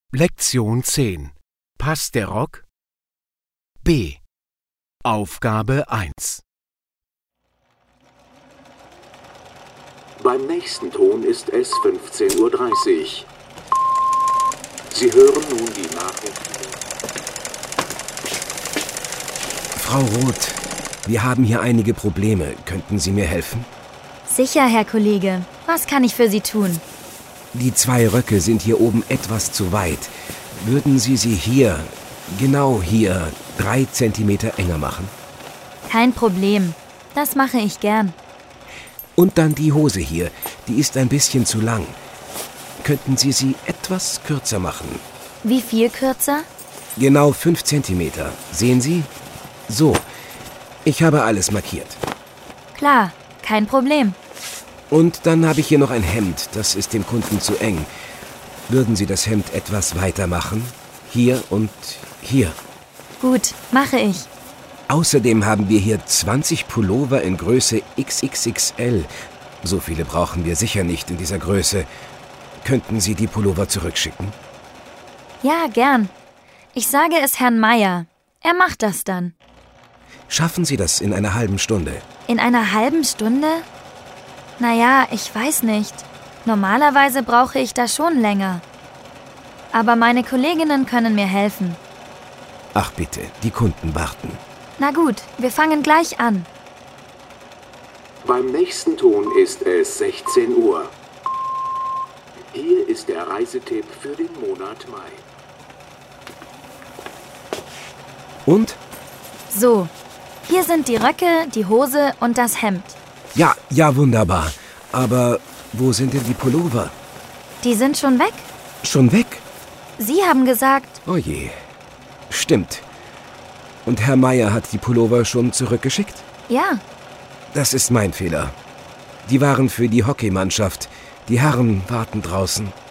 Lektion 10. Passt der Rock? B. Aufgabe 1. Beim nächsten Ton ist es 15:30 Uhr. Sie hören nun die Nachrichten. Frau Roth, wir haben hier einige Probleme. Könnten Sie mir helfen? Sicher, Herr Kollege. Was kann ich für Sie tun? Die 2 Röcke sind hier oben etwas zu weit. Würden Sie sie hier, genau hier, 3 Zentimeter enger machen? Kein Problem. Das mache ich gern. Und dann die Hose hier, die ist ein bisschen zu lang. Könnten Sie sie etwas kürzer machen? Wie viel kürzer? Genau 5 Zentimeter. Sehen Sie? So, ich habe alles markiert. Klar, kein Problem. Und dann habe ich hier noch ein Hemd, das ist dem Kunden zu eng. Würden Sie das Hemd etwas weiter machen? Hier und hier. Gut, mache ich. Außerdem haben wir hier 20 Pullover in Größe XXXL. So viele brauchen wir sicher nicht in dieser Größe. Könnten Sie die Pullover zurückschicken? Ja, gern. Ich sage es Herrn Meier. Er macht das dann. Schaffen Sie das in einer halben Stunde? In einer halben Stunde? Naja, ich weiß nicht. Normalerweise brauche ich da schon länger. Aber meine Kolleginnen können mir helfen. Ach bitte, die Kunden warten. Na gut, wir fangen gleich an. Beim nächsten Ton ist es 16 Uhr. Hier ist der Reisetipp für den Monat Mai. Und? So, hier sind die Röcke, die Hose und das Hemd. Ja, wunderbar. Aber wo sind denn die Pullover? Die sind schon weg? Schon weg? Sie haben gesagt... Oh je. Stimmt. Und Herr Meier hat die Pullover schon zurückgeschickt? Ja. Das ist mein Fehler. Die waren für die Hockeymannschaft. Die Herren warten draußen.